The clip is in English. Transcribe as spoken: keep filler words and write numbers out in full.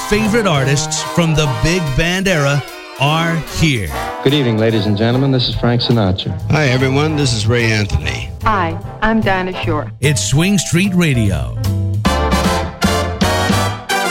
favorite artists from the big band era are here. Good evening, ladies and gentlemen. This is Frank Sinatra. Hi, everyone. This is Ray Anthony. Hi, I'm Dinah Shore. It's Swing Street Radio.